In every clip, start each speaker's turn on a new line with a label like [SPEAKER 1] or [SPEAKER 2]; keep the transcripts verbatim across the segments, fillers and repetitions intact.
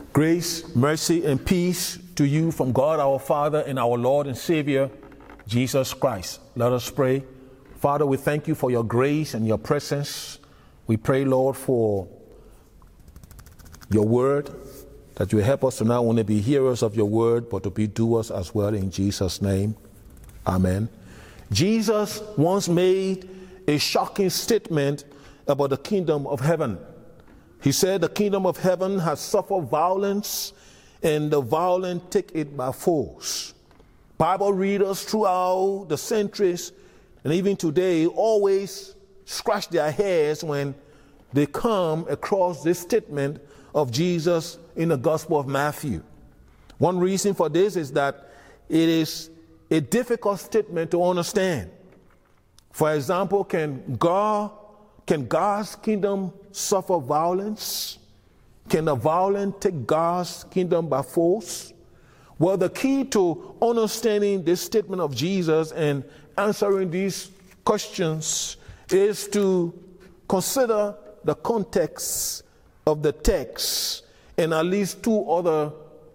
[SPEAKER 1] Grace, mercy, and peace to you from God our Father and our Lord and Savior, Jesus Christ. Let us pray. Father, we thank you for your grace and your presence. We pray, Lord, for your word, that you help us to not only be hearers of your word, but to be doers as well, in Jesus' name. Amen. Jesus once made a shocking statement about the kingdom of heaven. He said the kingdom of heaven has suffered violence, and the violent take it by force. Bible readers throughout the centuries and even today always scratch their heads when they come across this statement of Jesus in the Gospel of Matthew. One reason for this is that it is a difficult statement to understand. For example, can God Can God's kingdom suffer violence? Can the violent take God's kingdom by force? Well, the key to understanding this statement of Jesus and answering these questions is to consider the context of the text in at least two other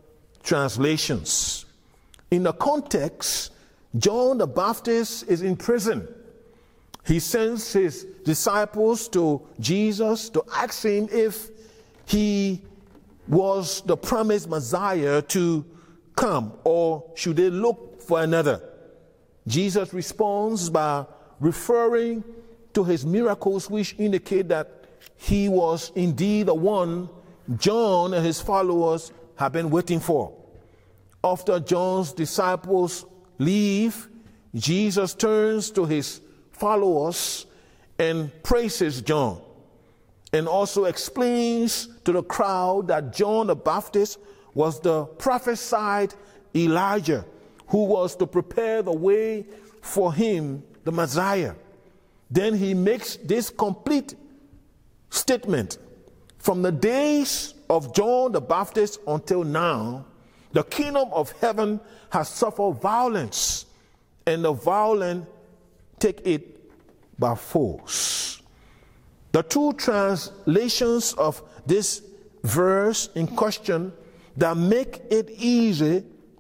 [SPEAKER 1] translations. In the context, John the Baptist is in prison. He sends his disciples to Jesus to ask him if he was the promised Messiah to come, or should they look for another. Jesus responds by referring to his miracles, which indicate that he was indeed the one John and his followers have been waiting for. After John's disciples leave, Jesus turns to his followers and praises John, and also explains to the crowd that John the Baptist was the prophesied Elijah who was to prepare the way for him, the Messiah. Then he makes this complete statement: from the days of John the Baptist until now, the kingdom of heaven has suffered violence, and the violent take it by force. The two translations of this verse in question that make it easy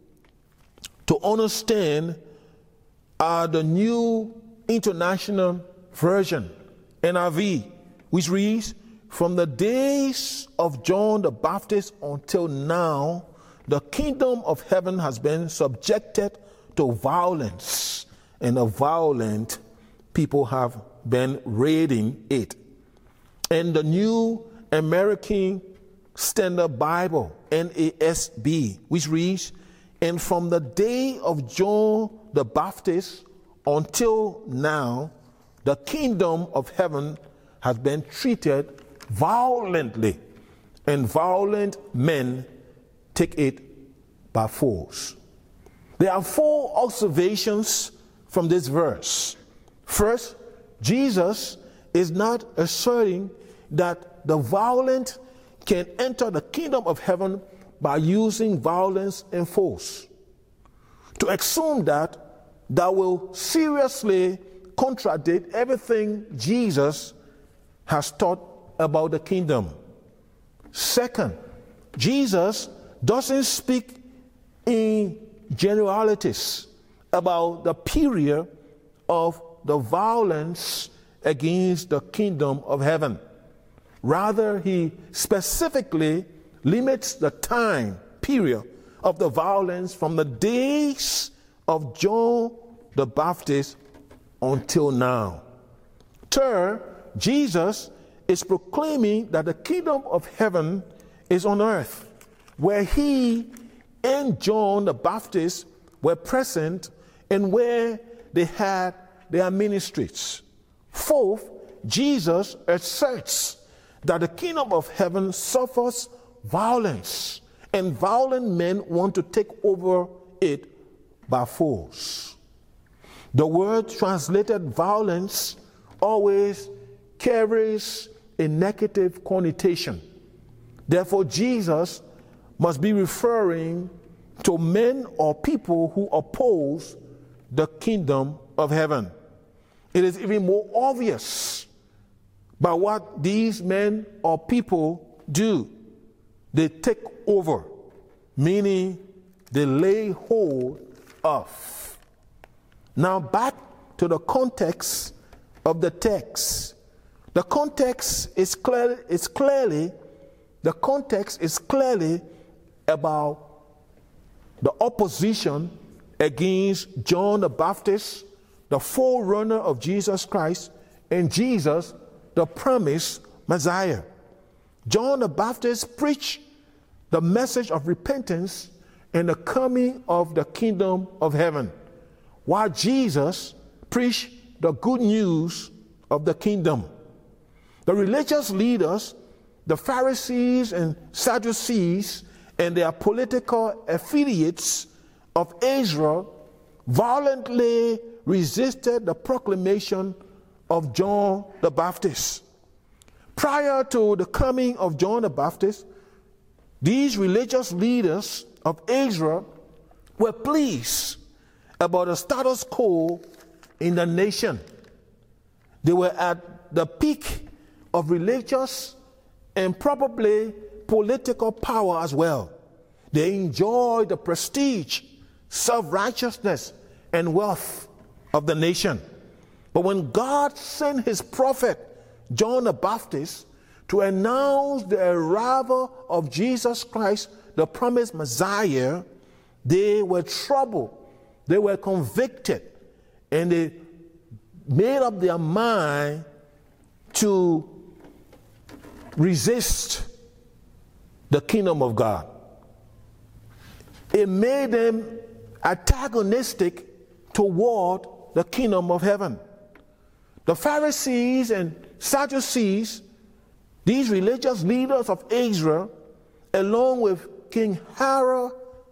[SPEAKER 1] to understand are the New International Version, N I V, which reads, "From the days of John the Baptist until now, the kingdom of heaven has been subjected to violence, and the violent people have been raiding it." And the New American Standard Bible, N A S B, which reads, "And from the day of John the Baptist until now, the kingdom of heaven has been treated violently, and violent men take it by force." There are four observations from this verse. First, Jesus is not asserting that the violent can enter the kingdom of heaven by using violence and force. To assume that, that will seriously contradict everything Jesus has taught about the kingdom. Second, Jesus doesn't speak in generalities about the period of the violence against the kingdom of heaven. Rather, he specifically limits the time period of the violence from the days of John the Baptist until now. Third, Jesus is proclaiming that the kingdom of heaven is on earth, where he and John the Baptist were present and where they had their ministries. Fourth, Jesus asserts that the kingdom of heaven suffers violence, and violent men want to take over it by force. The word translated violence always carries a negative connotation. Therefore, Jesus must be referring to men or people who oppose the kingdom of heaven. It is even more obvious by what these men or people do. they take over, meaning they lay hold of. Now back to the context of the text. The context is clearly, is clearly, the context is clearly about the opposition against John the Baptist, the forerunner of Jesus Christ, and Jesus, the promised Messiah. John the Baptist preached the message of repentance and the coming of the kingdom of heaven, while Jesus preached the good news of the kingdom. The religious leaders, the Pharisees and Sadducees, and their political affiliates of Israel violently resisted the proclamation of John the Baptist. Prior to the coming of John the Baptist, these religious leaders of Israel were pleased about the status quo in the nation. They were at the peak of religious and probably political power as well. They enjoyed the prestige, self-righteousness, and wealth of the nation. But when God sent his prophet, John the Baptist, to announce the arrival of Jesus Christ, the promised Messiah, they were troubled, they were convicted, and they made up their mind to resist the kingdom of God. It made them antagonistic toward the kingdom of heaven. The Pharisees and Sadducees, these religious leaders of Israel, along with King Herod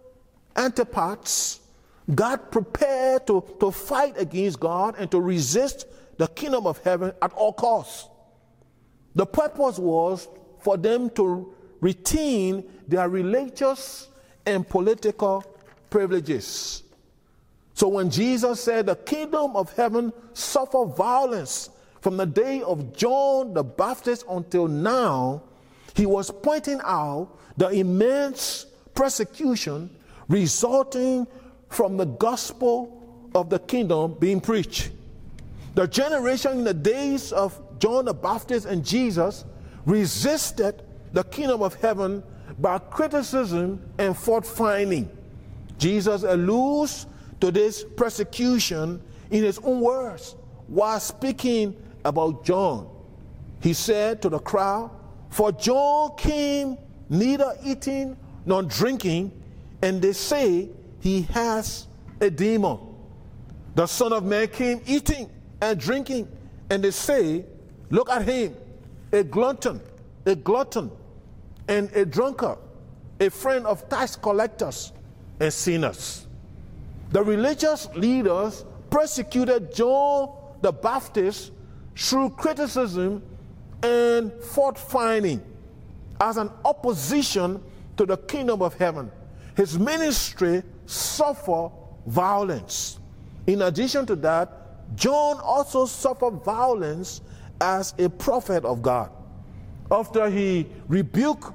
[SPEAKER 1] Antipas, got prepared to, to fight against God and to resist the kingdom of heaven at all costs. The purpose was for them to retain their religious and political privileges. So when Jesus said the kingdom of heaven suffered violence from the day of John the Baptist until now, he was pointing out the immense persecution resulting from the gospel of the kingdom being preached. The generation in the days of John the Baptist and Jesus resisted the kingdom of heaven by criticism and fault-finding. Jesus alludes to this persecution in his own words while speaking about John. He said to the crowd, "For John came neither eating nor drinking, and they say he has a demon. The Son of Man came eating and drinking, and they say, look at him, a glutton, a glutton, and a drunkard, a friend of tax collectors and sinners." The religious leaders persecuted John the Baptist through criticism and fault-finding as an opposition to the kingdom of heaven. His ministry suffered violence. In addition to that, John also suffered violence as a prophet of God. After he rebuked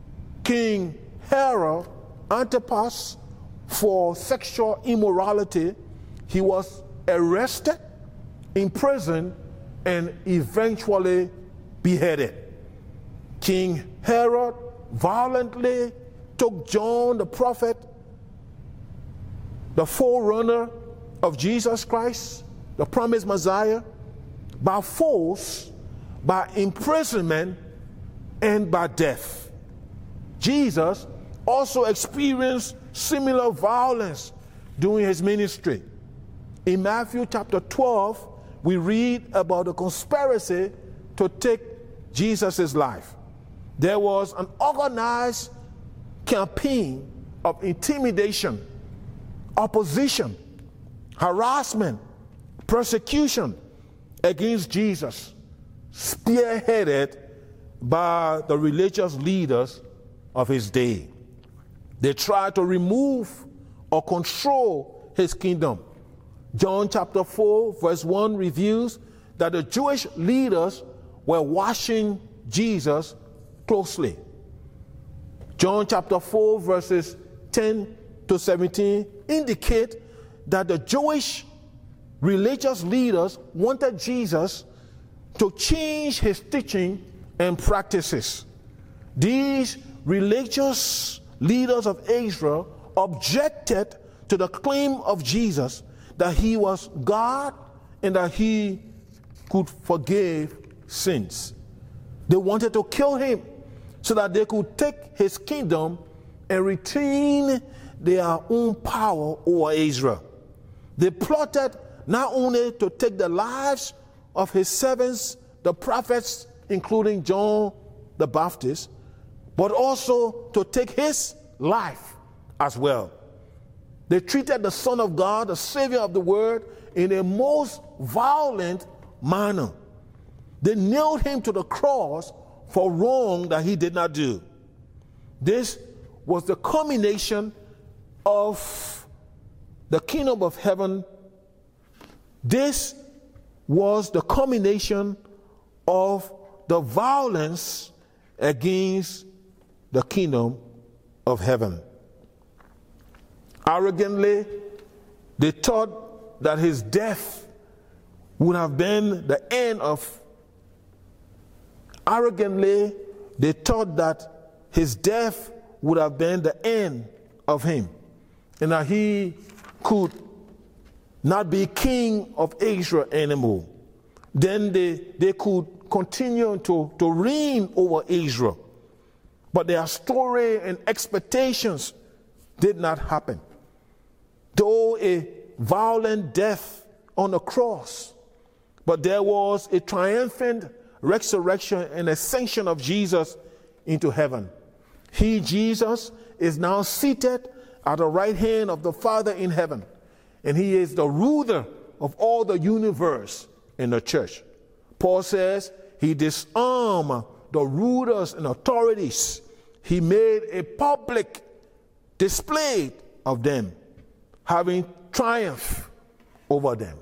[SPEAKER 1] King Herod Antipas for sexual immorality, he was arrested, imprisoned, and eventually beheaded. King Herod violently took John the prophet, the forerunner of Jesus Christ, the promised Messiah, by force, by imprisonment, and by death. Jesus also experienced similar violence during his ministry. In Matthew chapter twelve, we read about the conspiracy to take Jesus' life. There was an organized campaign of intimidation, opposition, harassment, persecution against Jesus, spearheaded by the religious leaders of his day. They tried to remove or control his kingdom. John chapter four verse one reveals that the Jewish leaders were watching Jesus closely. John chapter four, verses ten to seventeen indicate that the Jewish religious leaders wanted Jesus to change his teaching and practices. These religious leaders of Israel objected to the claim of Jesus that he was God and that he could forgive sins. They wanted to kill him so that they could take his kingdom and retain their own power over Israel. They plotted not only to take the lives of his servants, the prophets, including John the Baptist, but also to take his life as well. They treated the Son of God, the Savior of the world, in a most violent manner. They nailed him to the cross for wrong that he did not do. This was the culmination of the kingdom of heaven. This was the culmination of the violence against the kingdom of heaven. Arrogantly, they thought that his death would have been the end of Arrogantly, they thought that his death would have been the end of him, and that he could not be king of Israel anymore. Then they, they could continue to, to reign over Israel. But their story and expectations did not happen. Though a violent death on the cross, but there was a triumphant resurrection and ascension of Jesus into heaven. He, Jesus, is now seated at the right hand of the Father in heaven, and he is the ruler of all the universe in the church. Paul says he disarmed the rulers and authorities. He made a public display of them, having triumph over them.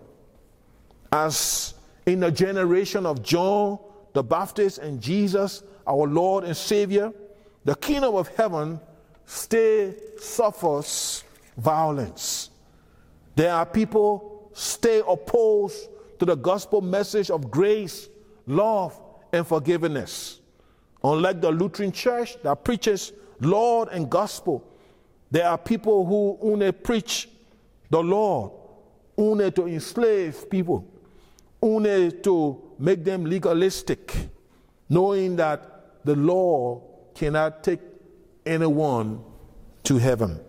[SPEAKER 1] As in the generation of John the Baptist and Jesus, our Lord and Savior, the kingdom of heaven still suffers violence. There are people still opposed to the gospel message of grace, love, and forgiveness. Unlike the Lutheran Church that preaches Lord and gospel, there are people who only preach the Lord, only to enslave people, only to make them legalistic, knowing that the law cannot take anyone to heaven.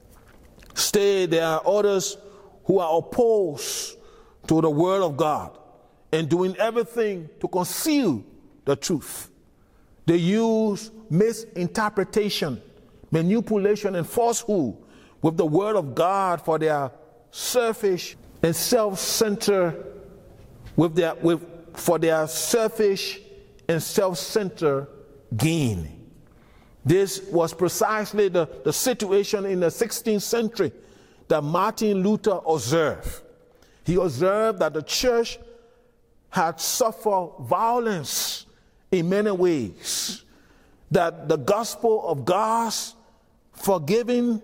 [SPEAKER 1] Still, there are others who are opposed to the word of God and doing everything to conceal the truth. They use misinterpretation, manipulation, and falsehood with the word of God for their selfish and self-centered with their with for their selfish and self-centered gain. This was precisely the, the situation in the sixteenth century that Martin Luther observed. He observed that the church had suffered violence in many ways, that the gospel of God's forgiving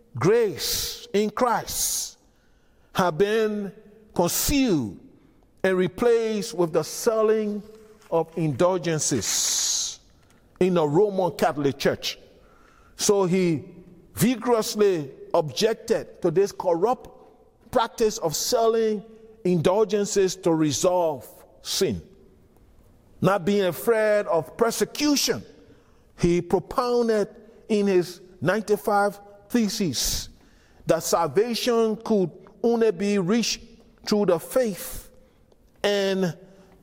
[SPEAKER 1] grace in Christ had been concealed and replaced with the selling of indulgences in the Roman Catholic Church. So he vigorously objected to this corrupt practice of selling indulgences to resolve sin. Not being afraid of persecution, he propounded in his ninety-five Theses that salvation could only be reached through the faith, and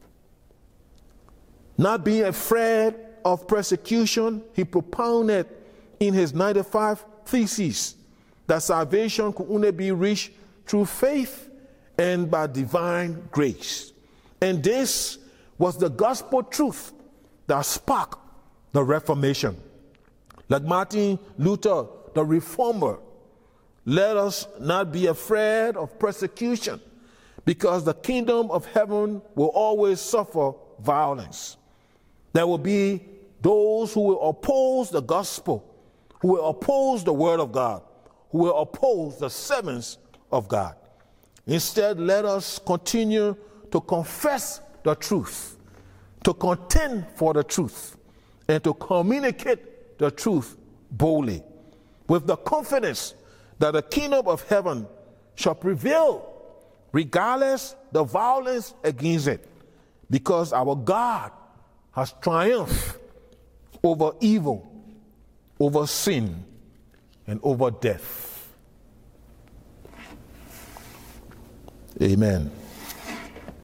[SPEAKER 1] not being afraid of persecution, he propounded in his ninety-five Theses that salvation could only be reached through faith and by divine grace. And this was the gospel truth that sparked the Reformation. Like Martin Luther, the reformer, let us not be afraid of persecution, because the kingdom of heaven will always suffer violence. There will be those who will oppose the gospel who will oppose the word of God, who will oppose the sermons of God. Instead, let us continue to confess the truth, to contend for the truth, and to communicate the truth boldly, with the confidence that the kingdom of heaven shall prevail, regardless the violence against it, because our God has triumphed over evil, over sin, and over death. Amen.